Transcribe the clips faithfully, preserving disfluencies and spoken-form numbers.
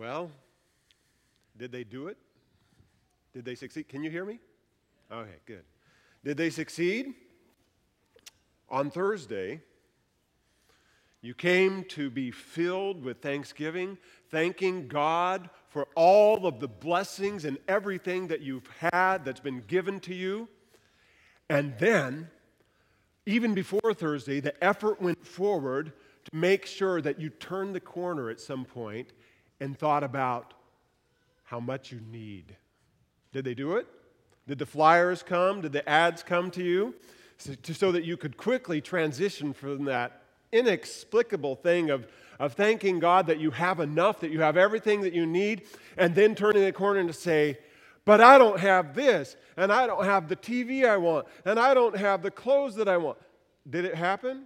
Well, did they do it? Did they succeed? Can you hear me? Okay, good. Did they succeed? On Thursday, you came to be filled with thanksgiving, thanking God for all of the blessings and everything that you've had that's been given to you. And then, even before Thursday, the effort went forward to make sure that you turned the corner at some point and thought about how much you need. Did they do it? Did the flyers come? Did the ads come to you? So, to, so that you could quickly transition from that inexplicable thing of, of thanking God that you have enough, that you have everything that you need, and then turning the corner and to say, but I don't have this, and I don't have the T V I want, and I don't have the clothes that I want. Did it happen?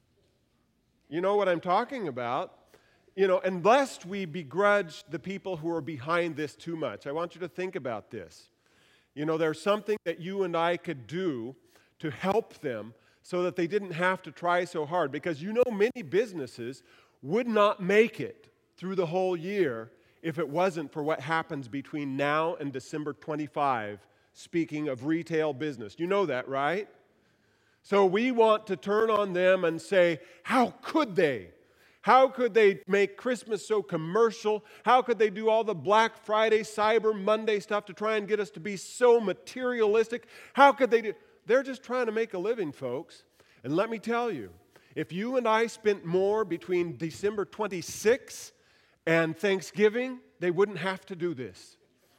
You know what I'm talking about. You know, and lest we begrudge the people who are behind this too much, I want you to think about this. You know, there's something that you and I could do to help them so that they didn't have to try so hard. Because you know many businesses would not make it through the whole year if it wasn't for what happens between now and December twenty-fifth, speaking of retail business. You know that, right? So we want to turn on them and say, how could they? How could they make Christmas so commercial? How could they do all the Black Friday, Cyber Monday stuff to try and get us to be so materialistic? How could they do? They're just trying to make a living, folks. And let me tell you, if you and I spent more between December twenty-sixth and Thanksgiving, they wouldn't have to do this.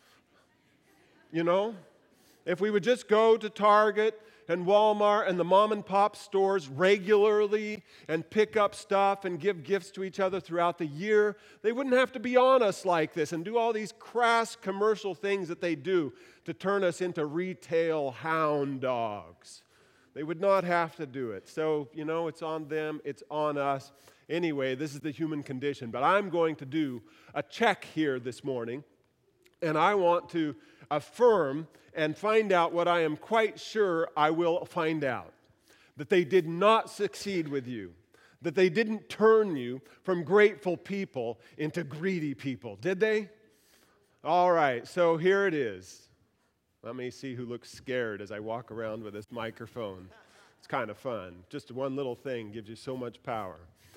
You know? If we would just go to Target and Walmart and the mom and pop stores regularly and pick up stuff and give gifts to each other throughout the year, they wouldn't have to be on us like this and do all these crass commercial things that they do to turn us into retail hound dogs. They would not have to do it. So, you know, it's on them, it's on us. Anyway, this is the human condition. But I'm going to do a check here this morning, and I want to affirm and find out what I am quite sure I will find out. That they did not succeed with you. That they didn't turn you from grateful people into greedy people. Did they? All right, so here it is. Let me see who looks scared as I walk around with this microphone. It's kind of fun. Just one little thing gives you so much power.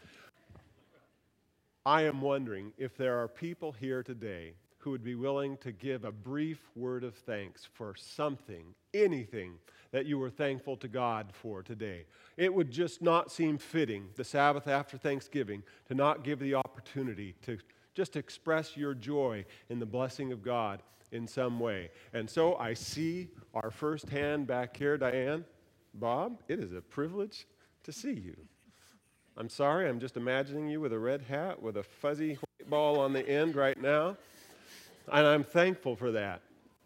I am wondering if there are people here today who would be willing to give a brief word of thanks for something, anything that you were thankful to God for today. It would just not seem fitting, the Sabbath after Thanksgiving, to not give the opportunity to just express your joy in the blessing of God in some way. And so I see our first hand back here, Diane. Bob, it is a privilege to see you. I'm sorry, I'm just imagining you with a red hat with a fuzzy white ball on the end right now. And I'm thankful for that.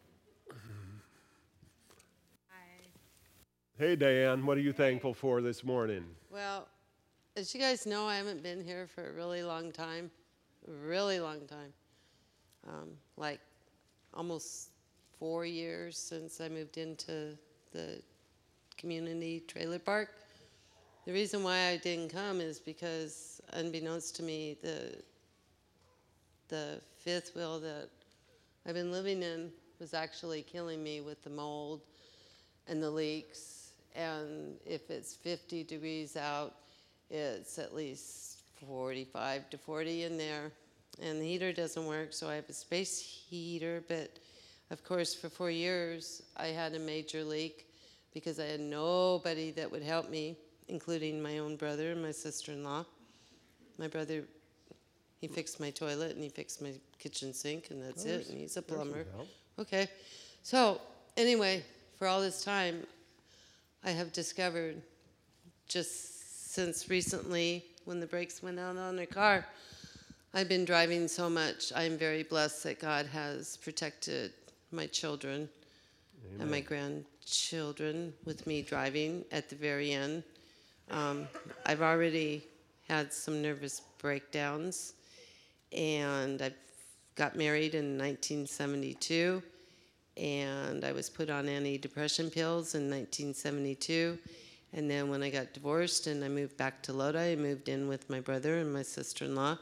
Hi. Hey, Diane, what are you thankful for this morning? Well, as you guys know, I haven't been here for a really long time. A really long time. Um, like almost four years since I moved into the community trailer park. The reason why I didn't come is because, unbeknownst to me, the the fifth wheel that I've been living in was actually killing me with the mold and the leaks. And if it's fifty degrees out, it's at least forty-five to forty in there. And the heater doesn't work, so I have a space heater. But of course, for four years, I had a major leak because I had nobody that would help me, including my own brother and my sister-in-law. My brother, he fixed my toilet and he fixed my kitchen sink, and that's There's, it, and he's a plumber. help. Okay. So, anyway, for all this time, I have discovered, just since recently, when the brakes went out on their car, I've been driving so much. I'm very blessed that God has protected my children Amen. And my grandchildren with me driving at the very end. Um, I've already had some nervous breakdowns, and I got married in nineteen seventy-two, and I was put on antidepressant pills in nineteen seventy-two, and then when I got divorced and I moved back to Lodi, I moved in with my brother and my sister-in-law.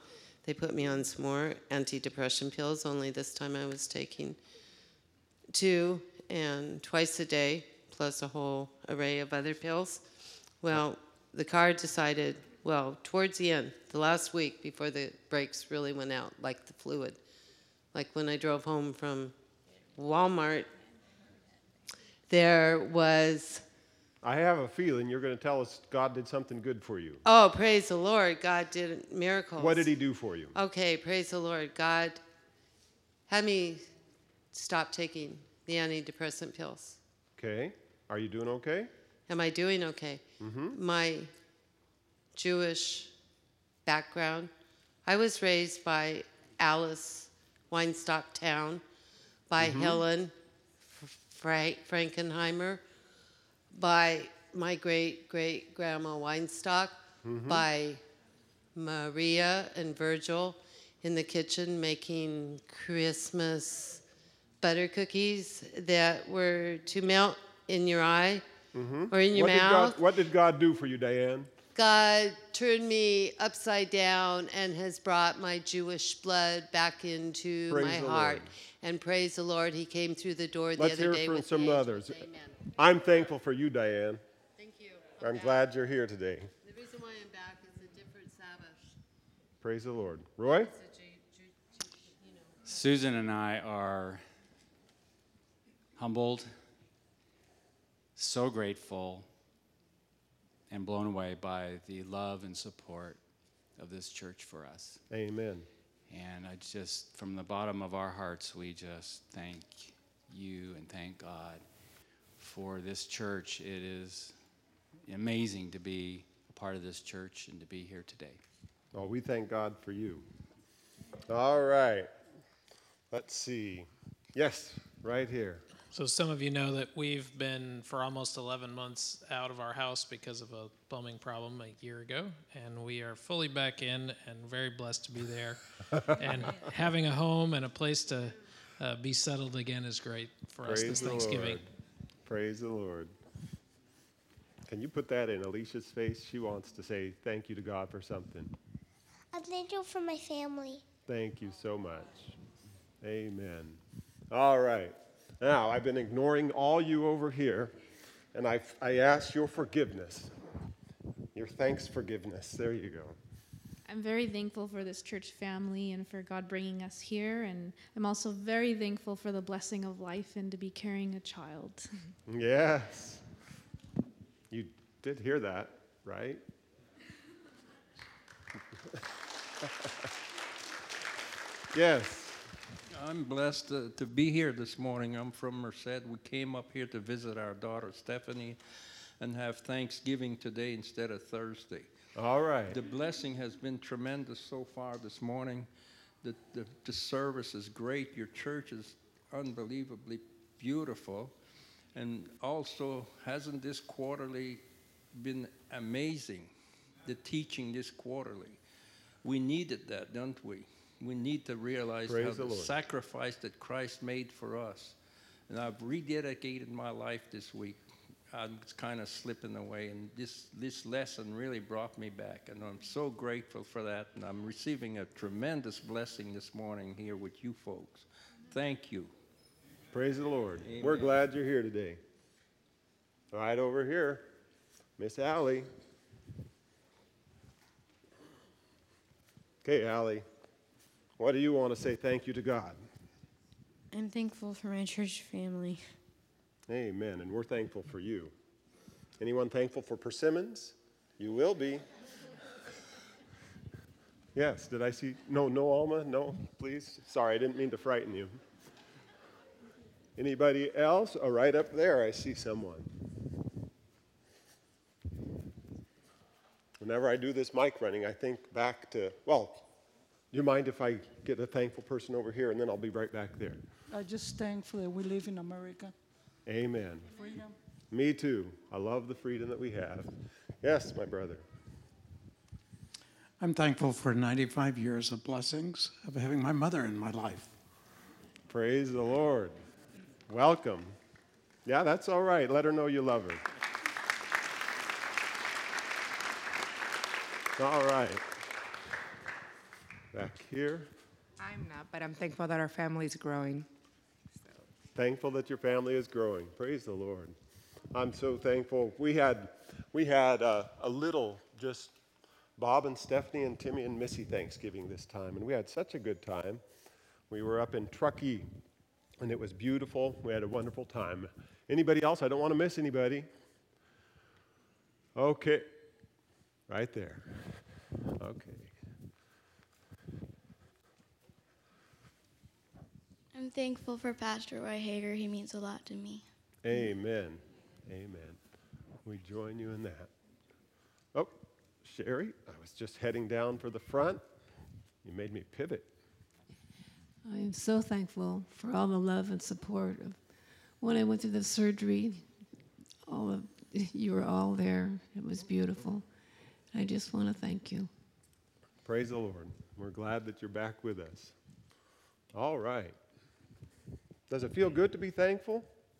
they put me on some more antidepressant pills, only this time I was taking two and twice a day, plus a whole array of other pills. Well, the car decided, well, towards the end, the last week before the brakes really went out, like the fluid, like when I drove home from Walmart, there was... I have a feeling you're going to tell us God did something good for you. Oh, praise the Lord. God did miracles. What did he do for you? Okay, praise the Lord. God had me stop taking the antidepressant pills. Okay. Are you doing okay? Am I doing okay? Mm-hmm. My Jewish background, I was raised by Alice Weinstock Town, by mm-hmm. Helen Fra- Frankenheimer, by my great-great-grandma Weinstock, mm-hmm. by Maria and Virgil in the kitchen making Christmas butter cookies that were to melt in your eye mm-hmm. or in your what mouth. Did God, what did God do for you, Diane? God turned me upside down and has brought my Jewish blood back into praise my heart. Lord. And praise the Lord, he came through the door the Let's other hear day from with some the others. Amen. I'm thankful for you, Diane. Thank you. I'm, I'm glad you're here today. The reason why I'm back is a different Sabbath. Praise the Lord. Roy? G- G- G- you know. Susan and I are humbled, so grateful, and blown away by the love and support of this church for us. Amen. And I just, from the bottom of our hearts, we just thank you and thank God for this church. It is amazing to be a part of this church and to be here today. Well, we thank God for you. All right. Let's see. Yes, right here. So some of you know that we've been for almost eleven months out of our house because of a plumbing problem a year ago, and we are fully back in and very blessed to be there. And having a home and a place to uh, be settled again is great for Praise us this the Thanksgiving. Lord. Praise the Lord. Can you put that in Alicia's face? She wants to say thank you to God for something. I'm thankful for my family. Thank you so much. Amen. All right. Now, I've been ignoring all you over here, and I I ask your forgiveness, your thanks forgiveness. There you go. I'm very thankful for this church family and for God bringing us here, and I'm also very thankful for the blessing of life and to be carrying a child. Yes. You did hear that, right? Yes. I'm blessed to, to be here this morning. I'm from Merced. We came up here to visit our daughter Stephanie and have Thanksgiving today instead of Thursday. All right. The blessing has been tremendous so far this morning. The, the, the service is great. Your church is unbelievably beautiful. And also, hasn't this quarterly been amazing, the teaching this quarterly? We needed that, don't we? We need to realize Praise how the the Lord. sacrifice that Christ made for us. And I've rededicated my life this week. I was kind of slipping away, and this, this lesson really brought me back. And I'm so grateful for that. And I'm receiving a tremendous blessing this morning here with you folks. Thank you. Praise the Lord. Amen. We're glad you're here today. Right over here, Miss Allie. Okay, Allie. What do you want to say thank you to God? I'm thankful for my church family. Amen, and we're thankful for you. Anyone thankful for Persimmons? You will be. Yes, did I see? No, no, Alma? No, please? Sorry, I didn't mean to frighten you. Anybody else? Oh, right up there, I see someone. Whenever I do this mic running, I think back to, well, do you mind if I get a thankful person over here, and then I'll be right back there? I just thankful that we live in America. Amen. Freedom. Me too. I love the freedom that we have. Yes, my brother. I'm thankful for ninety-five years of blessings of having my mother in my life. Praise the Lord. Welcome. Yeah, that's all right. Let her know you love her. All right. Back here. I'm not, but I'm thankful that our family's growing. Thankful that your family is growing. Praise the Lord. I'm so thankful. We had we had uh, a little just Bob and Stephanie and Timmy and Missy Thanksgiving this time, and we had such a good time. We were up in Truckee, and it was beautiful. We had a wonderful time. Anybody else? I don't want to miss anybody. Okay. Right there. Okay. I'm thankful for Pastor Roy Hager. He means a lot to me. Amen. Amen. We join you in that. Oh, Sherry, I was just heading down for the front. You made me pivot. I am so thankful for all the love and support. Of when I went through the surgery, all of you were all there. It was beautiful. I just want to thank you. Praise the Lord. We're glad that you're back with us. All right. Does it feel good to be thankful?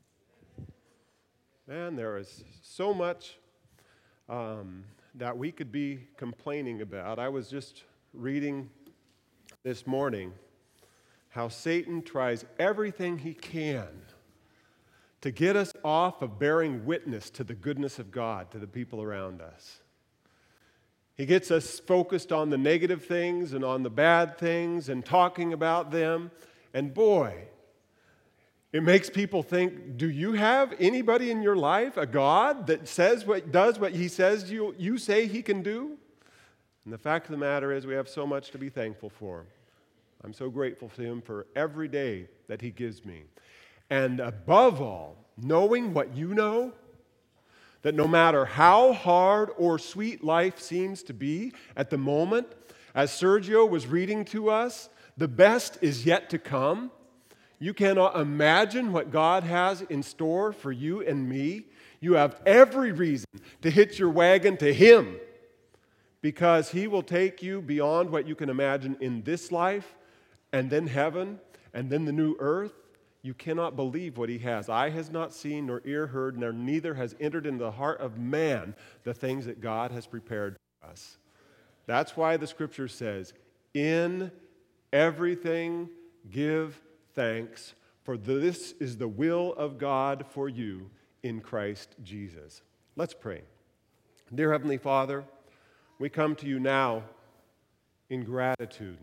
Man, there is so much um, that we could be complaining about. I was just reading this morning how Satan tries everything he can to get us off of bearing witness to the goodness of God to the people around us. He gets us focused on the negative things and on the bad things and talking about them. And boy, it makes people think, do you have anybody in your life, a God that says what does what he says you, you say he can do? And the fact of the matter is we have so much to be thankful for. I'm so grateful to him for every day that he gives me. And above all, knowing what you know, that no matter how hard or sweet life seems to be at the moment, as Sergio was reading to us, the best is yet to come. You cannot imagine what God has in store for you and me. You have every reason to hitch your wagon to him, because he will take you beyond what you can imagine in this life, and then heaven, and then the new earth. You cannot believe what he has. Eye has not seen, nor ear heard, nor neither has entered into the heart of man the things that God has prepared for us. That's why the scripture says, in everything give thanks, for this is the will of God for you in Christ Jesus. Let's pray. Dear Heavenly Father, we come to you now in gratitude.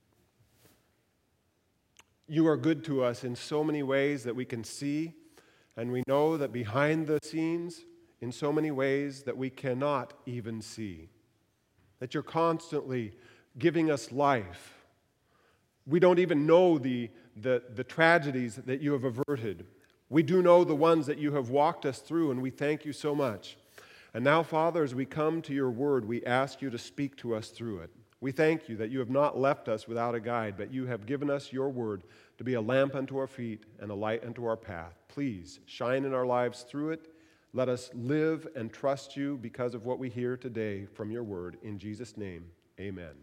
You are good to us in so many ways that we can see, and we know that behind the scenes, in so many ways that we cannot even see. That you're constantly giving us life. We don't even know the, the, the tragedies that you have averted. We do know the ones that you have walked us through, and we thank you so much. And now, Father, as we come to your word, we ask you to speak to us through it. We thank you that you have not left us without a guide, but you have given us your word to be a lamp unto our feet and a light unto our path. Please shine in our lives through it. Let us live and trust you because of what we hear today from your word. In Jesus' name, amen.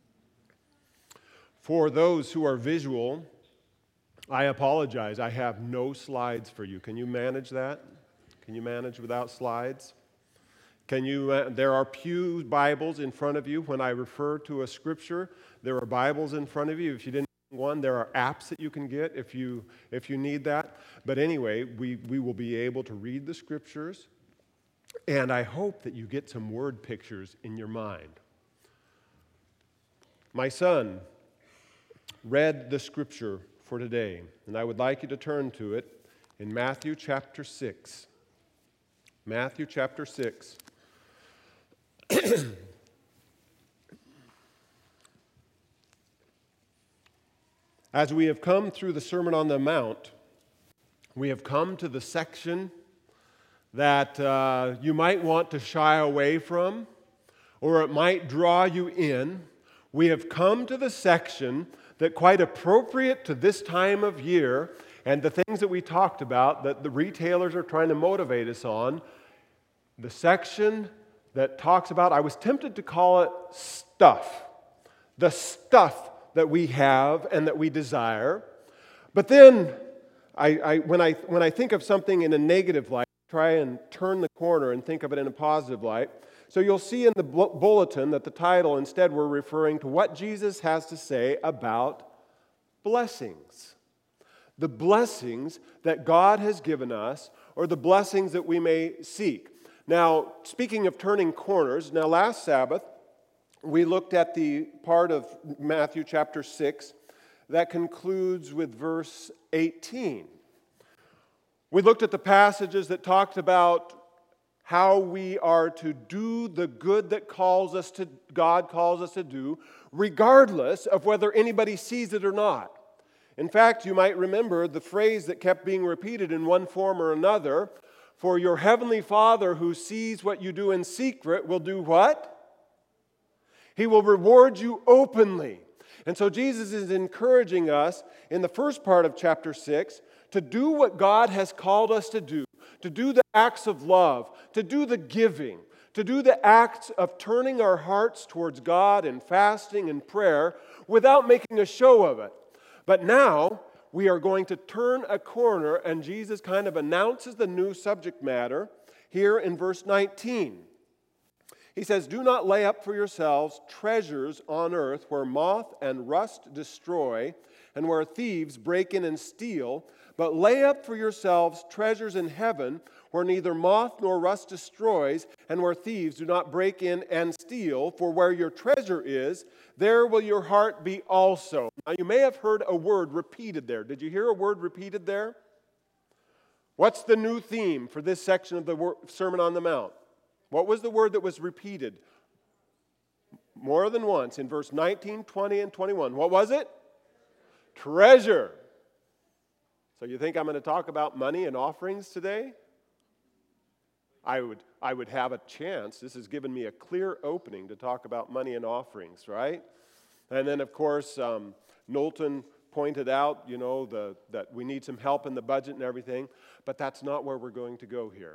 For those who are visual, I apologize. I have no slides for you. Can you manage that? Can you manage without slides? Can you? Uh, there are pew Bibles in front of you. When I refer to a scripture, there are Bibles in front of you. If you didn't have one, there are apps that you can get if you if you need that. But anyway, we, we will be able to read the scriptures, and I hope that you get some word pictures in your mind. My son read the scripture for today, and I would like you to turn to it in Matthew chapter six. Matthew chapter six. As we have come through the Sermon on the Mount, we have come to the section that uh, you might want to shy away from, or it might draw you in. We have come to the section that, quite appropriate to this time of year, and the things that we talked about that the retailers are trying to motivate us on, the section that talks about, I was tempted to call it stuff. The stuff that we have and that we desire. But then, I, I, when, I, when I think of something in a negative light, try and turn the corner and think of it in a positive light. So you'll see in the bulletin that the title, instead, we're referring to what Jesus has to say about blessings. The blessings that God has given us, or the blessings that we may seek. Now, speaking of turning corners, now last Sabbath, we looked at the part of Matthew chapter six that concludes with verse eighteen. We looked at the passages that talked about how we are to do the good that calls us to, God calls us to do, regardless of whether anybody sees it or not. In fact, you might remember the phrase that kept being repeated in one form or another, for your heavenly Father who sees what you do in secret will do what? He will reward you openly. And so Jesus is encouraging us in the first part of chapter six to do what God has called us to do, to do the acts of love, to do the giving, to do the acts of turning our hearts towards God in fasting and prayer without making a show of it. But now we are going to turn a corner, and Jesus kind of announces the new subject matter here in verse nineteen. He says, "Do not lay up for yourselves treasures on earth where moth and rust destroy and where thieves break in and steal, but lay up for yourselves treasures in heaven where neither moth nor rust destroys and where thieves do not break in and steal. For where your treasure is, there will your heart be also." Now you may have heard a word repeated there. Did you hear a word repeated there? What's the new theme for this section of the Sermon on the Mount? What was the word that was repeated more than once in verse nineteen, twenty, and twenty-one? What was it? Treasure. So you think I'm going to talk about money and offerings today? I would, I would have a chance. This has given me a clear opening to talk about money and offerings, right? And then, of course, um, Knowlton pointed out, you know, the, that we need some help in the budget and everything, but that's not where we're going to go here.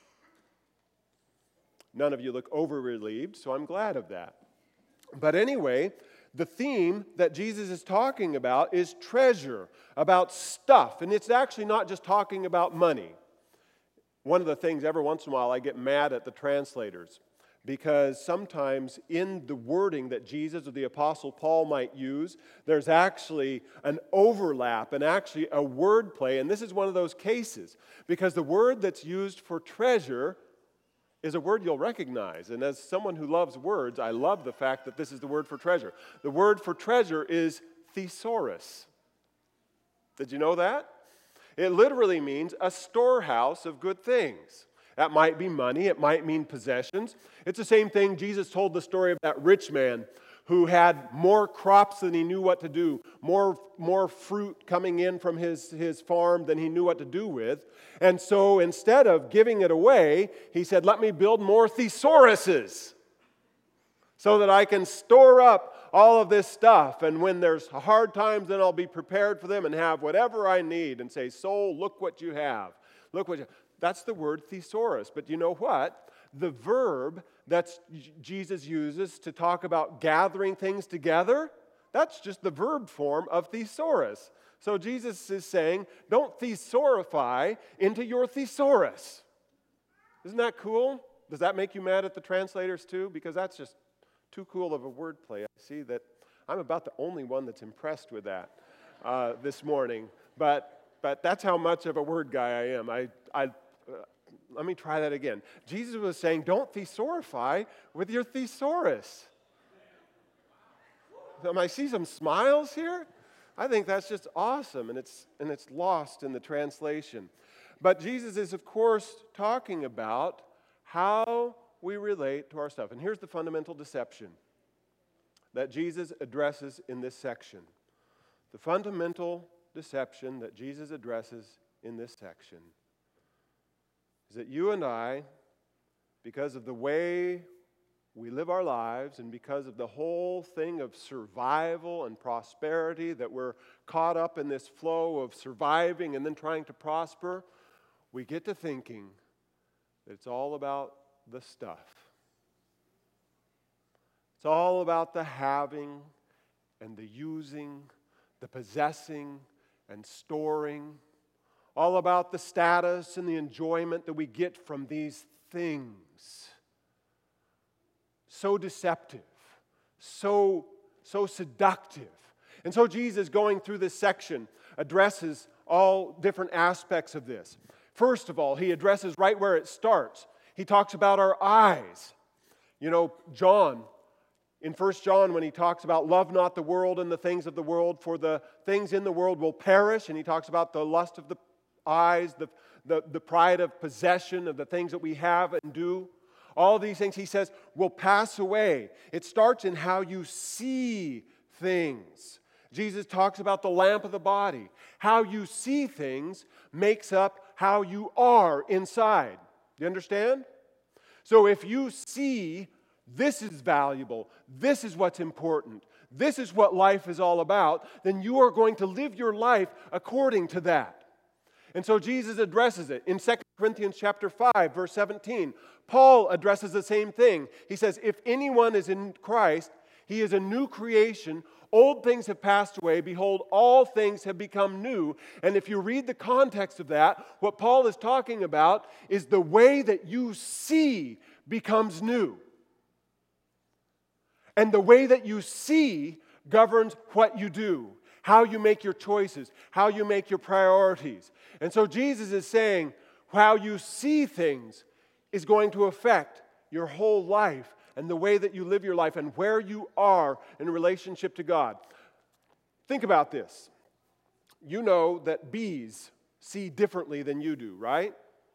None of you look over-relieved, so I'm glad of that. But anyway, the theme that Jesus is talking about is treasure, about stuff. And it's actually not just talking about money. One of the things, every once in a while, I get mad at the translators because sometimes in the wording that Jesus or the Apostle Paul might use, there's actually an overlap and actually a word play. And this is one of those cases because the word that's used for treasure is a word you'll recognize. And as someone who loves words, I love the fact that this is the word for treasure. The word for treasure is thesaurus. Did you know that? It literally means a storehouse of good things. That might be money. It might mean possessions. It's the same thing Jesus told the story of that rich man who had more crops than he knew what to do, more, more fruit coming in from his, his farm than he knew what to do with. And so instead of giving it away, he said, let me build more thesauruses so that I can store up all of this stuff. And when there's hard times, then I'll be prepared for them and have whatever I need and say, soul, look what you have. Look what you have. That's the word thesaurus. But you know what? The verb that Jesus uses to talk about gathering things together, that's just the verb form of thesaurus. So Jesus is saying, don't thesaurify into your thesaurus. Isn't that cool? Does that make you mad at the translators too? Because that's just too cool of a wordplay. I see that I'm about the only one that's impressed with that uh, this morning. But but that's how much of a word guy I am. I I. Uh, Let me try that again. Jesus was saying, don't thesaurify with your thesaurus. Um, I see some smiles here. I think that's just awesome, and it's, and it's lost in the translation. But Jesus is, of course, talking about how we relate to our stuff. And here's the fundamental deception that Jesus addresses in this section. The fundamental deception that Jesus addresses in this section is that you and I, because of the way we live our lives and because of the whole thing of survival and prosperity, that we're caught up in this flow of surviving and then trying to prosper, we get to thinking that it's all about the stuff. It's all about the having and the using, the possessing and storing. all about the status and the enjoyment that we get from these things. So deceptive, so, so seductive. And so Jesus, going through this section, addresses all different aspects of this. First of all, he addresses right where it starts. He talks about our eyes. You know, John, in First John, when he talks about love not the world and the things of the world, for the things in the world will perish, and he talks about the lust of the eyes, the, the, the pride of possession of the things that we have and do. All these things, he says, will pass away. It starts in how you see things. Jesus talks about the lamp of the body. How you see things makes up how you are inside. Do you understand? So if you see this is valuable, this is what's important, this is what life is all about, then you are going to live your life according to that. And so Jesus addresses it. In Second Corinthians chapter five, verse seventeen, Paul addresses the same thing. He says, if anyone is in Christ, he is a new creation. Old things have passed away. Behold, all things have become new. And if you read the context of that, what Paul is talking about is the way that you see becomes new. And the way that you see governs what you do, how you make your choices, how you make your priorities. And so Jesus is saying how you see things is going to affect your whole life and the way that you live your life and where you are in relationship to God. Think about this. You know that bees see differently than you do, right?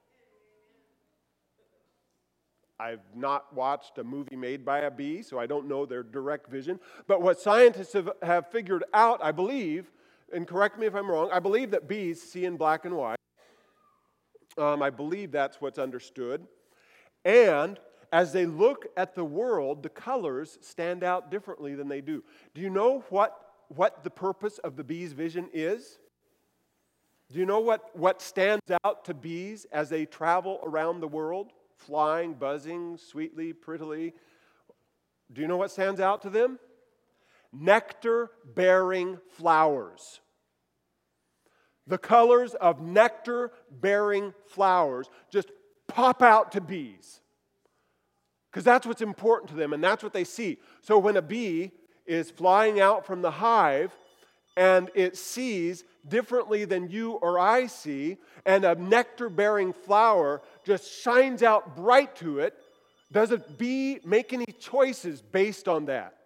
I've not watched a movie made by a bee, so I don't know their direct vision. But what scientists have, have figured out, I believe, and correct me if I'm wrong, I believe that bees see in black and white. Um, I believe that's what's understood. And as they look at the world, the colors stand out differently than they do. Do you know what, what the purpose of the bee's vision is? Do you know what, what stands out to bees as they travel around the world? Flying, buzzing, sweetly, prettily. Do you know what stands out to them? Nectar-bearing flowers. The colors of nectar-bearing flowers just pop out to bees. Because that's what's important to them, and that's what they see. So when a bee is flying out from the hive, and it sees differently than you or I see, and a nectar-bearing flower just shines out bright to it, does a bee make any choices based on that?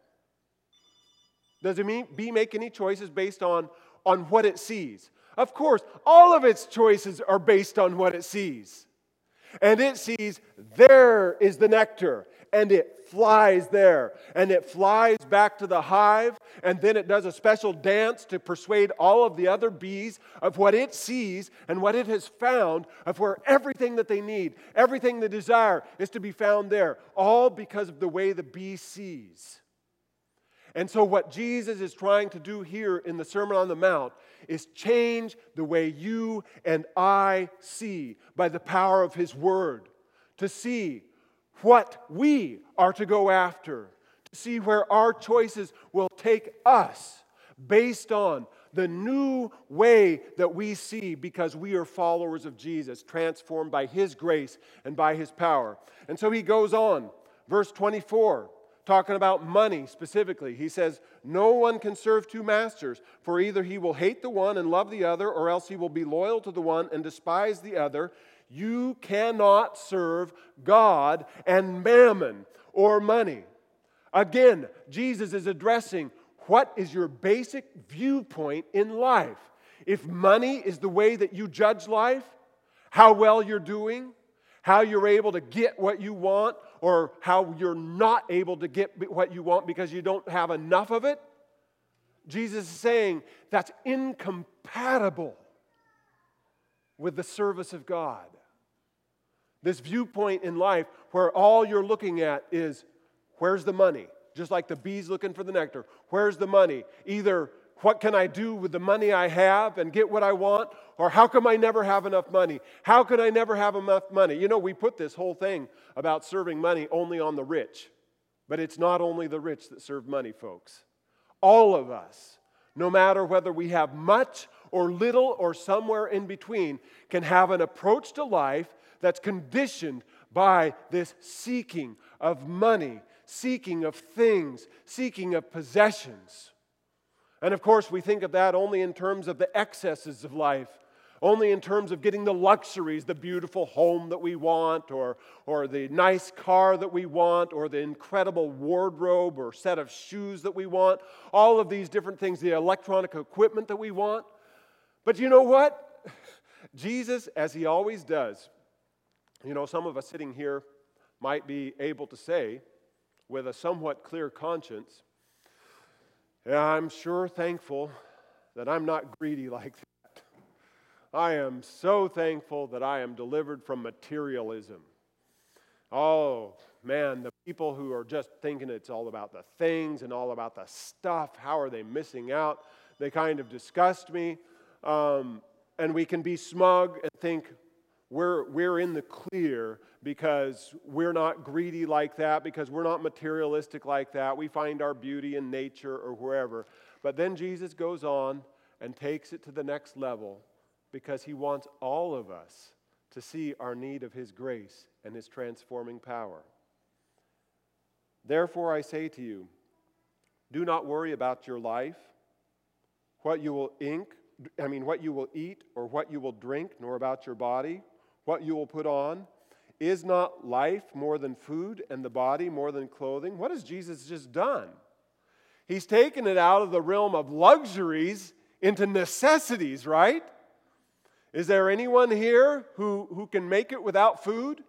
Does a bee make any choices based on, on what it sees? Of course, all of its choices are based on what it sees. And it sees, there is the nectar, and it flies there, and it flies back to the hive, and then it does a special dance to persuade all of the other bees of what it sees and what it has found, of where everything that they need, everything they desire is to be found there, all because of the way the bee sees. And so what Jesus is trying to do here in the Sermon on the Mount is change the way you and I see by the power of His Word, to see what we are to go after, to see where our choices will take us based on the new way that we see because we are followers of Jesus, transformed by His grace and by His power. And so he goes on, verse twenty-four, talking about money specifically. He says, no one can serve two masters, for either he will hate the one and love the other, or else he will be loyal to the one and despise the other. You cannot serve God and mammon, or money. Again, Jesus is addressing what is your basic viewpoint in life. If money is the way that you judge life, how well you're doing, how you're able to get what you want, or how you're not able to get what you want because you don't have enough of it, Jesus is saying that's incompatible with the service of God. This viewpoint in life where all you're looking at is, where's the money? Just like the bees looking for the nectar. Where's the money? Either what can I do with the money I have and get what I want? Or how come I never have enough money? How can I never have enough money? You know, we put this whole thing about serving money only on the rich. But it's not only the rich that serve money, folks. All of us, no matter whether we have much or little or somewhere in between, can have an approach to life that's conditioned by this seeking of money, seeking of things, seeking of possessions. And of course, we think of that only in terms of the excesses of life, only in terms of getting the luxuries, the beautiful home that we want, or, or the nice car that we want, or the incredible wardrobe or set of shoes that we want, all of these different things, the electronic equipment that we want. But you know what? Jesus, as he always does, you know, some of us sitting here might be able to say with a somewhat clear conscience, yeah, I'm sure thankful that I'm not greedy like that. I am so thankful that I am delivered from materialism. Oh, man, the people who are just thinking it's all about the things and all about the stuff, how are they missing out? They kind of disgust me. Um, and we can be smug and think we're, we're in the clear because we're not greedy like that, because we're not materialistic like that. We find our beauty in nature or wherever. But then Jesus goes on and takes it to the next level because he wants all of us to see our need of his grace and his transforming power. Therefore, I say to you, do not worry about your life, what you will ink, I mean, what you will eat or what you will drink, nor about your body, what you will put on. Is not life more than food and the body more than clothing? What has Jesus just done? He's taken it out of the realm of luxuries into necessities, right? Is there anyone here who, who can make it without food?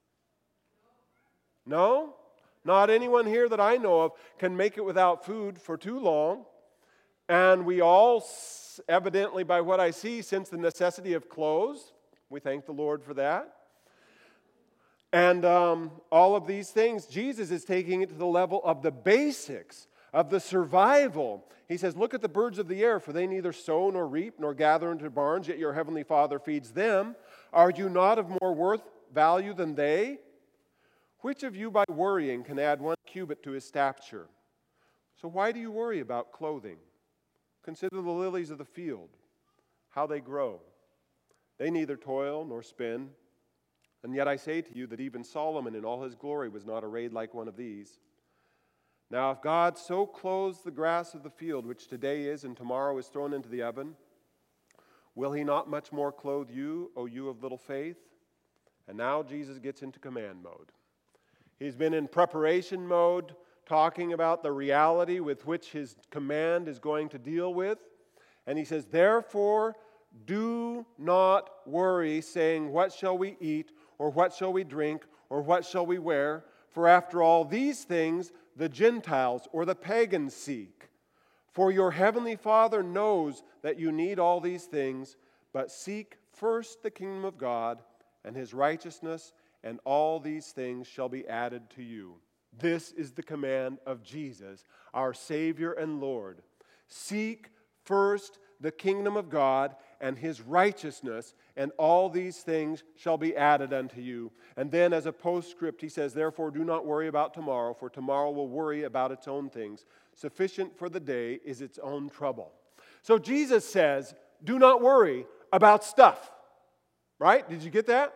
No? Not anyone here that I know of can make it without food for too long. And we all, evidently by what I see, sense the necessity of clothes. We thank the Lord for that. And um, all of these things, Jesus is taking it to the level of the basics, of the survival. He says, look at the birds of the air, for they neither sow nor reap nor gather into barns, yet your heavenly Father feeds them. Are you not of more worth value than they? Which of you by worrying can add one cubit to his stature? So why do you worry about clothing? Consider the lilies of the field, how they grow. They neither toil nor spin. And yet I say to you that even Solomon in all his glory was not arrayed like one of these. Now if God so clothes the grass of the field, which today is and tomorrow is thrown into the oven, will he not much more clothe you, O you of little faith? And now Jesus gets into command mode. He's been in preparation mode, talking about the reality with which his command is going to deal with. And he says, therefore, do not worry, saying, what shall we eat, or what shall we drink, or what shall we wear? For after all these things the Gentiles or the pagans seek. For your heavenly Father knows that you need all these things, but seek first the kingdom of God and his righteousness, and all these things shall be added to you. This is the command of Jesus, our Savior and Lord. Seek first the kingdom of God and his righteousness, and all these things shall be added unto you. And then as a postscript, he says, therefore do not worry about tomorrow, for tomorrow will worry about its own things. Sufficient for the day is its own trouble. So Jesus says, do not worry about stuff. Right? Did you get that?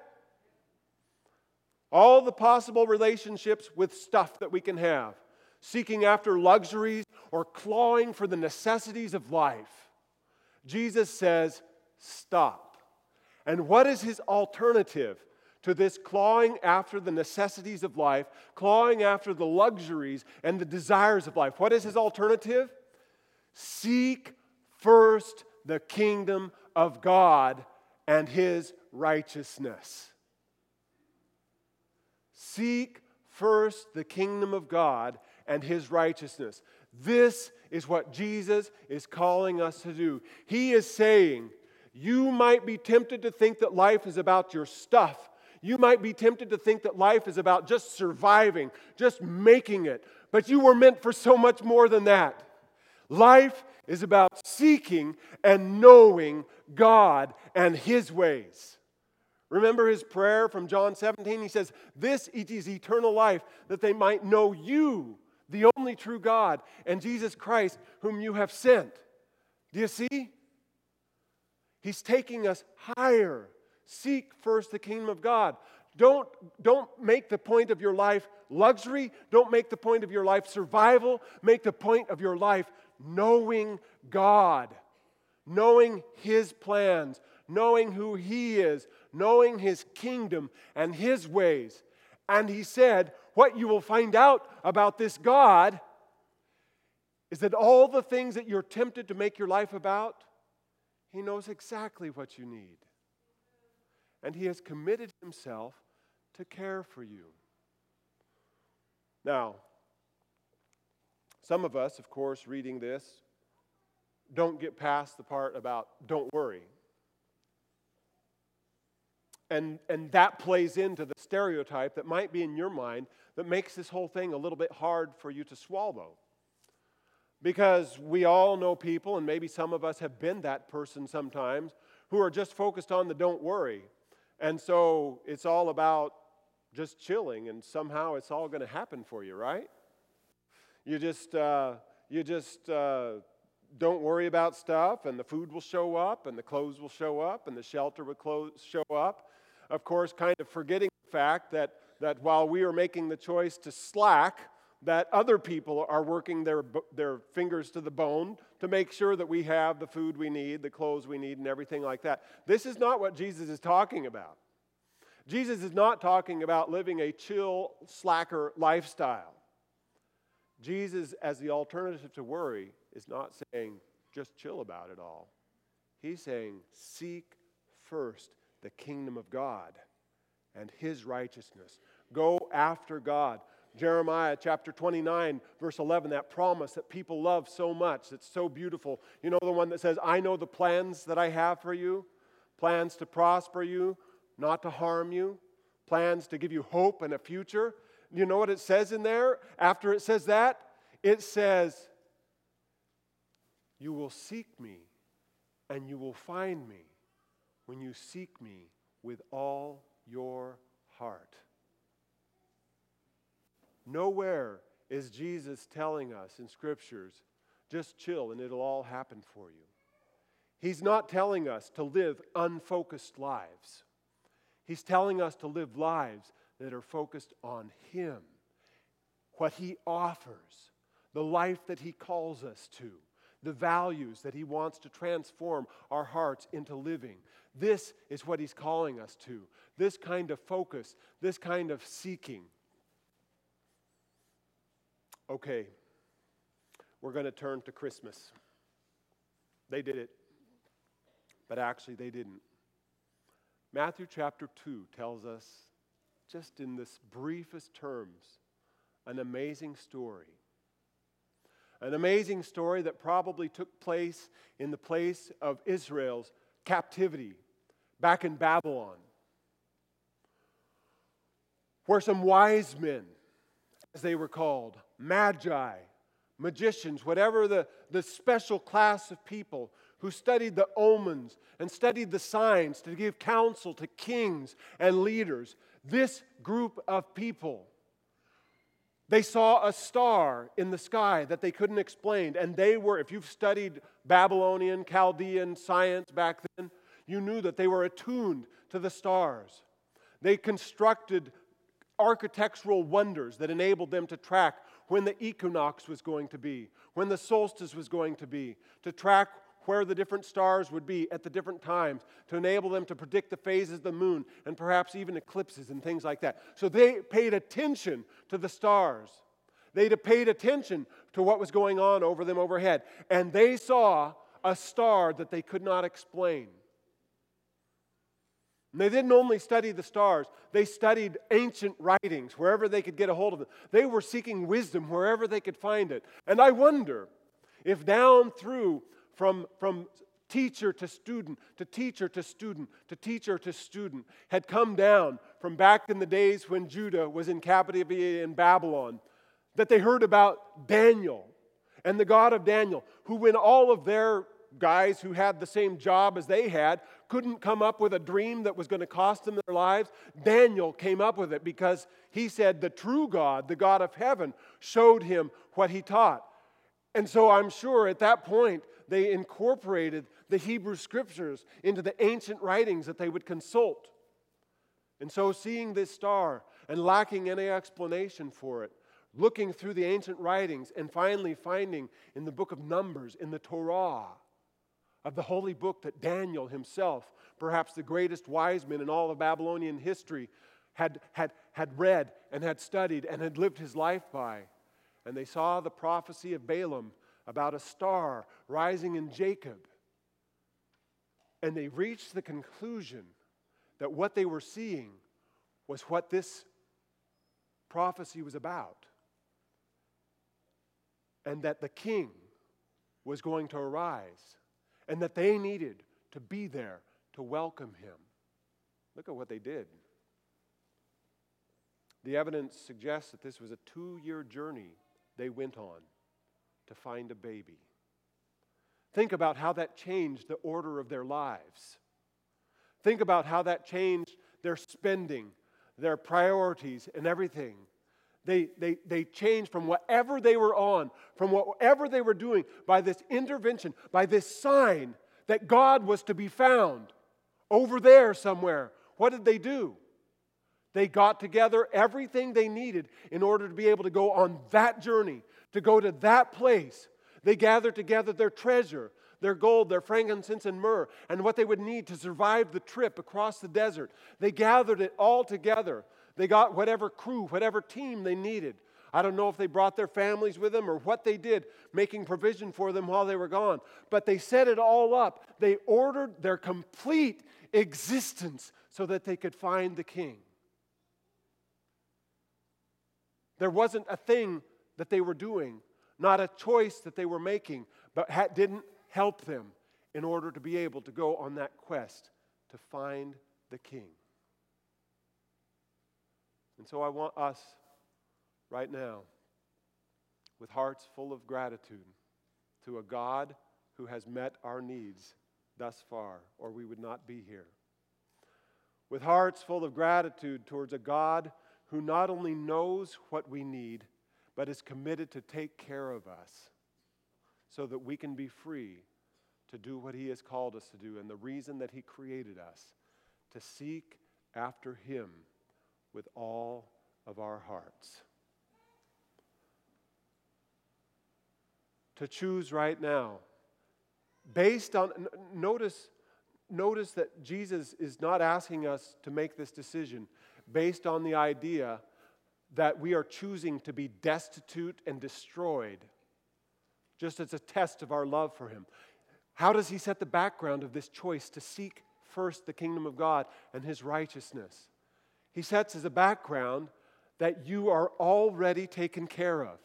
All the possible relationships with stuff that we can have. Seeking after luxuries or clawing for the necessities of life. Jesus says, stop. And what is his alternative to this clawing after the necessities of life, clawing after the luxuries and the desires of life? What is his alternative? Seek first the kingdom of God and his righteousness. Seek first the kingdom of God and his righteousness. This is what Jesus is calling us to do. He is saying, you might be tempted to think that life is about your stuff. You might be tempted to think that life is about just surviving, just making it. But you were meant for so much more than that. Life is about seeking and knowing God and his ways. Remember his prayer from John seventeen? He says, this is eternal life, that they might know you, the only true God, and Jesus Christ, whom you have sent. Do you see? He's taking us higher. Seek first the kingdom of God. Don't, don't make the point of your life luxury. Don't make the point of your life survival. Make the point of your life knowing God, knowing His plans, knowing who He is, knowing His kingdom and His ways. And He said, what you will find out about this God is that all the things that you're tempted to make your life about, He knows exactly what you need. And He has committed Himself to care for you. Now, some of us, of course, reading this, don't get past the part about don't worry. And, and that plays into the stereotype that might be in your mind that makes this whole thing a little bit hard for you to swallow. Because we all know people, and maybe some of us have been that person sometimes, who are just focused on the don't worry. And so it's all about just chilling, and somehow it's all going to happen for you, right? You just, uh, you just uh, don't worry about stuff, and the food will show up, and the clothes will show up, and the shelter will clo- show up. Of course, kind of forgetting the fact that, that while we are making the choice to slack, that other people are working their, their fingers to the bone to make sure that we have the food we need, the clothes we need, and everything like that. This is not what Jesus is talking about. Jesus is not talking about living a chill, slacker lifestyle. Jesus, as the alternative to worry, is not saying just chill about it all. He's saying seek first the kingdom of God and His righteousness. Go after God. Jeremiah chapter twenty-nine, verse eleven, that promise that people love so much, that's so beautiful. You know, the one that says, I know the plans that I have for you, plans to prosper you, not to harm you, plans to give you hope and a future. You know what it says in there? After it says that, it says, you will seek me and you will find me when you seek me with all your heart. Nowhere is Jesus telling us in Scriptures, just chill and it'll all happen for you. He's not telling us to live unfocused lives. He's telling us to live lives that are focused on Him, what He offers, the life that He calls us to, the values that He wants to transform our hearts into living. This is what He's calling us to, this kind of focus, this kind of seeking. Okay, we're going to turn to Christmas. They did it, but actually they didn't. Matthew chapter two tells us, just in this briefest terms, an amazing story. An amazing story that probably took place in the place of Israel's captivity back in Babylon, where some wise men, as they were called, magi, magicians, whatever the, the special class of people who studied the omens and studied the signs to give counsel to kings and leaders. This group of people, they saw a star in the sky that they couldn't explain. And they were, if you've studied Babylonian, Chaldean science back then, you knew that they were attuned to the stars. They constructed architectural wonders that enabled them to track when the equinox was going to be, when the solstice was going to be, to track where the different stars would be at the different times, to enable them to predict the phases of the moon and perhaps even eclipses and things like that. So they paid attention to the stars. They paid attention to what was going on over them overhead. And they saw a star that they could not explain. And they didn't only study the stars, they studied ancient writings wherever they could get a hold of them. They were seeking wisdom wherever they could find it. And I wonder if down through from, from teacher to student, to teacher to student, to teacher to student, had come down from back in the days when Judah was in captivity in Babylon, that they heard about Daniel and the God of Daniel, who when all of their guys who had the same job as they had couldn't come up with a dream that was going to cost them their lives, Daniel came up with it because he said the true God, the God of heaven, showed him what he taught. And so I'm sure at that point they incorporated the Hebrew Scriptures, into the ancient writings that they would consult. And so seeing this star and lacking any explanation for it, looking through the ancient writings and finally finding in the book of Numbers, in the Torah, of the holy book that Daniel himself, perhaps the greatest wise man in all of Babylonian history, had, had, had read and had studied and had lived his life by. And they saw the prophecy of Balaam about a star rising in Jacob. And they reached the conclusion that what they were seeing was what this prophecy was about. And that the king was going to arise. And that they needed to be there to welcome him. Look at what they did. The evidence suggests that this was a two-year journey they went on to find a baby. Think about how that changed the order of their lives. Think about how that changed their spending, their priorities, and everything. They, they, they changed from whatever they were on, from whatever they were doing, by this intervention, by this sign that God was to be found over there somewhere. What did they do? They got together everything they needed in order to be able to go on that journey, to go to that place. They gathered together their treasure, their gold, their frankincense and myrrh, and what they would need to survive the trip across the desert. They gathered it all together. They got whatever crew, whatever team they needed. I don't know if they brought their families with them or what they did, making provision for them while they were gone. But they set it all up. They ordered their complete existence so that they could find the king. There wasn't a thing that they were doing, not a choice that they were making, but ha- didn't help them in order to be able to go on that quest to find the king. And so I want us right now, with hearts full of gratitude to a God who has met our needs thus far, or we would not be here. With hearts full of gratitude towards a God who not only knows what we need, but is committed to take care of us so that we can be free to do what He has called us to do, and the reason that He created us, to seek after Him with all of our hearts. To choose right now, based on, n- notice, notice that Jesus is not asking us to make this decision based on the idea that we are choosing to be destitute and destroyed, just as a test of our love for Him. How does He set the background of this choice to seek first the kingdom of God and His righteousness? He sets as a background that you are already taken care of.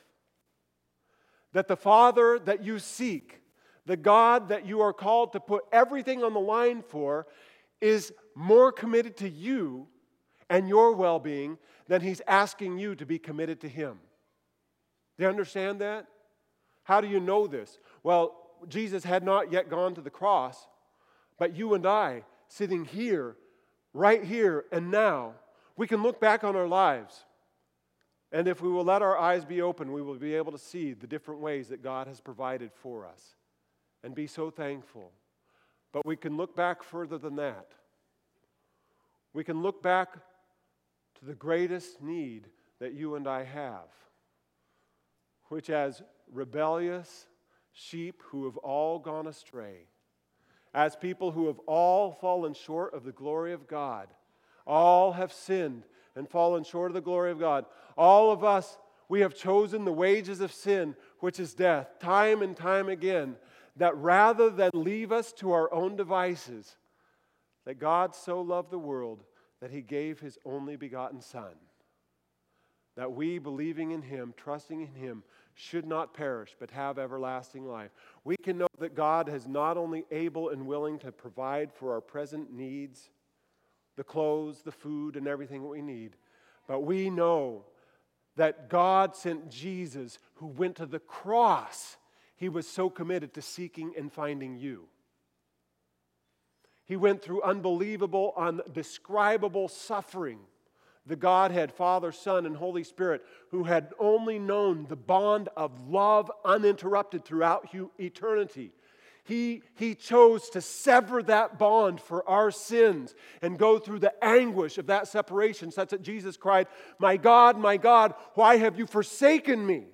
That the Father that you seek, the God that you are called to put everything on the line for, is more committed to you and your well-being than He's asking you to be committed to Him. Do you understand that? How do you know this? Well, Jesus had not yet gone to the cross, but you and I, sitting here, right here and now, we can look back on our lives, and if we will let our eyes be open, we will be able to see the different ways that God has provided for us and be so thankful. But we can look back further than that. We can look back to the greatest need that you and I have, which as rebellious sheep who have all gone astray, as people who have all fallen short of the glory of God, all have sinned and fallen short of the glory of God. All of us, we have chosen the wages of sin, which is death, time and time again, that rather than leave us to our own devices, that God so loved the world that He gave His only begotten Son, that we, believing in Him, trusting in Him, should not perish but have everlasting life. We can know that God is not only able and willing to provide for our present needs, the clothes, the food, and everything that we need, but we know that God sent Jesus, who went to the cross. He was so committed to seeking and finding you. He went through unbelievable, undescribable suffering. The Godhead, Father, Son, and Holy Spirit, who had only known the bond of love uninterrupted throughout eternity. He, he chose to sever that bond for our sins and go through the anguish of that separation, such that Jesus cried, "My God, my God, why have you forsaken me?"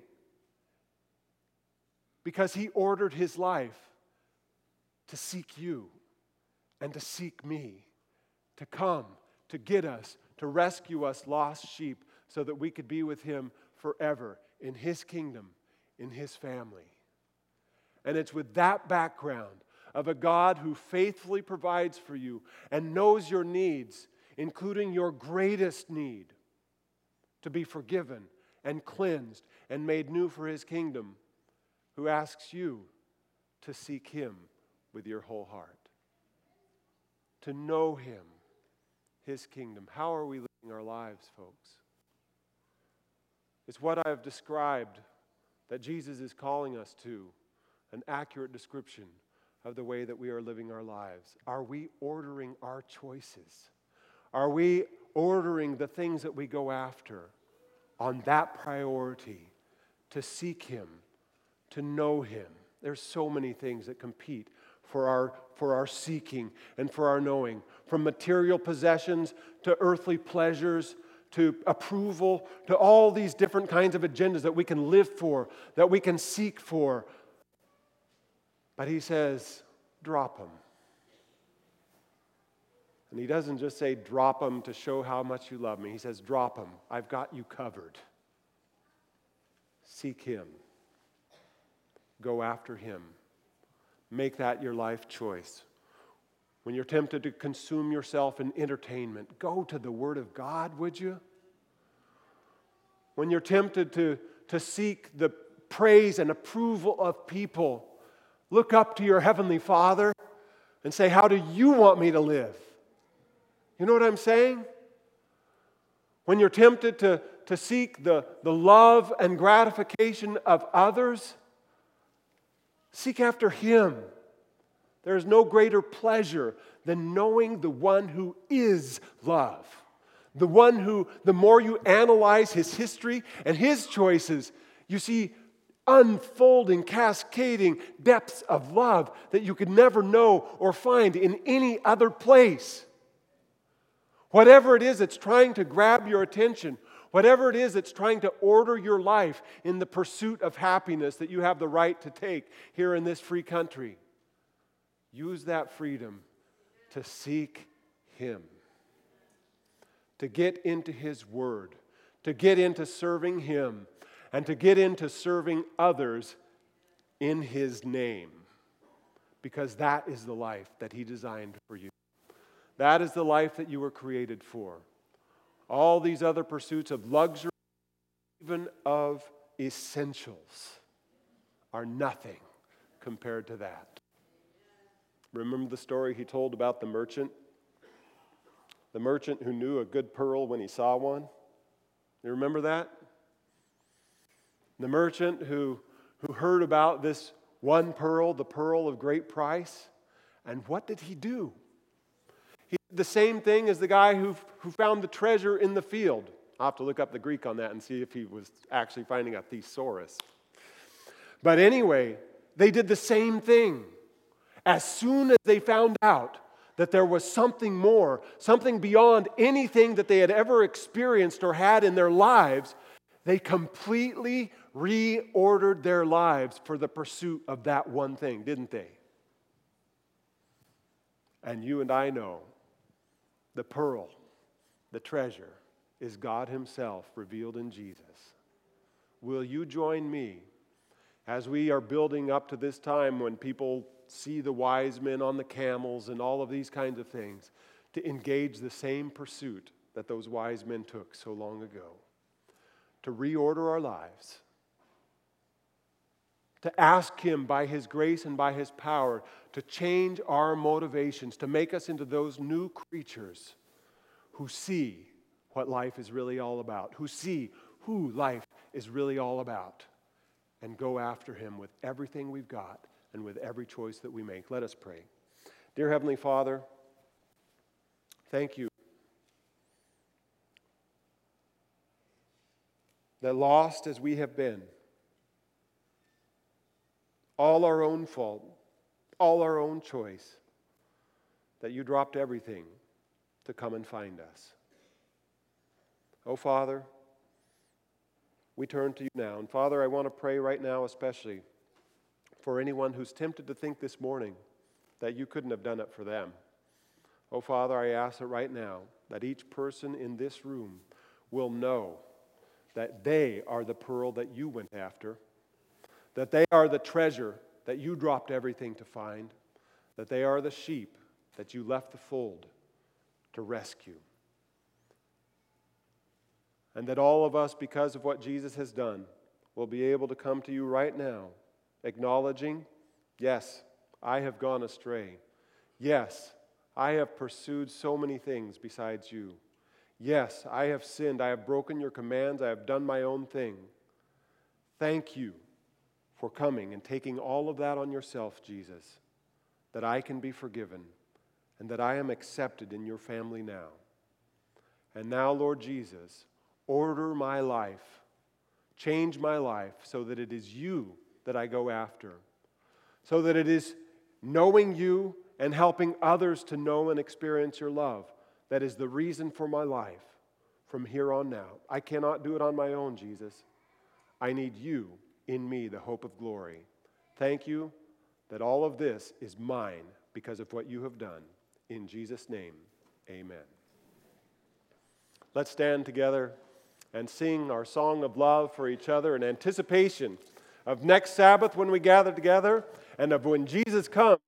Because He ordered His life to seek you and to seek me, to come, to get us, to rescue us lost sheep, so that we could be with Him forever in His kingdom, in His family. And it's with that background of a God who faithfully provides for you and knows your needs, including your greatest need, to be forgiven and cleansed and made new for His kingdom, who asks you to seek Him with your whole heart, to know Him, His kingdom. How are we living our lives, folks? It's what I have described that Jesus is calling us to, an accurate description of the way that we are living our lives. Are we ordering our choices? Are we ordering the things that we go after on that priority, to seek Him, to know Him? There's so many things that compete for our, for our seeking and for our knowing, from material possessions to earthly pleasures to approval, to all these different kinds of agendas that we can live for, that we can seek for. But He says, drop them. And He doesn't just say drop them to show how much you love me. He says, drop them. I've got you covered. Seek Him. Go after Him. Make that your life choice. When you're tempted to consume yourself in entertainment, go to the Word of God, would you? When you're tempted to, to seek the praise and approval of people, look up to your Heavenly Father and say, how do you want me to live? You know what I'm saying? When you're tempted to, to seek the, the love and gratification of others, seek after Him. There is no greater pleasure than knowing the one who is love. The one who, the more you analyze His history and His choices, you see unfolding, cascading depths of love that you could never know or find in any other place. Whatever it is that's trying to grab your attention, whatever it is that's trying to order your life in the pursuit of happiness that you have the right to take here in this free country, use that freedom to seek Him, to get into His Word, to get into serving Him, and to get into serving others in His name, because that is the life that He designed for you. That is the life that you were created for. All these other pursuits of luxury, even of essentials, are nothing compared to that. Remember the story He told about the merchant? The merchant who knew a good pearl when he saw one? You remember that? The merchant who, who heard about this one pearl, the pearl of great price. And what did he do? He did the same thing as the guy who, who found the treasure in the field. I'll have to look up the Greek on that and see if he was actually finding a thesaurus. But anyway, they did the same thing. As soon as they found out that there was something more, something beyond anything that they had ever experienced or had in their lives, they completely reordered their lives for the pursuit of that one thing, didn't they? And you and I know the pearl, the treasure, is God Himself revealed in Jesus. Will you join me as we are building up to this time when people see the wise men on the camels and all of these kinds of things, to engage the same pursuit that those wise men took so long ago? To reorder our lives, to ask Him by His grace and by His power to change our motivations, to make us into those new creatures who see what life is really all about, who see who life is really all about, and go after Him with everything we've got and with every choice that we make. Let us pray. Dear Heavenly Father, thank You that, lost as we have been, all our own fault, all our own choice, that you dropped everything to come and find us. Oh, Father, we turn to you now. And Father, I want to pray right now especially for anyone who's tempted to think this morning that you couldn't have done it for them. Oh, Father, I ask that right now that each person in this room will know that they are the pearl that you went after, that they are the treasure that you dropped everything to find, that they are the sheep that you left the fold to rescue. And that all of us, because of what Jesus has done, will be able to come to you right now, acknowledging, yes, I have gone astray. Yes, I have pursued so many things besides you. Yes, I have sinned. I have broken your commands. I have done my own thing. Thank you for coming and taking all of that on yourself, Jesus, that I can be forgiven and that I am accepted in your family now. And now, Lord Jesus, order my life, change my life so that it is you that I go after, so that it is knowing you and helping others to know and experience your love that is the reason for my life from here on now. I cannot do it on my own, Jesus. I need you in me, the hope of glory. Thank you that all of this is mine because of what you have done. In Jesus' name, amen. Let's stand together and sing our song of love for each other in anticipation of next Sabbath when we gather together and of when Jesus comes.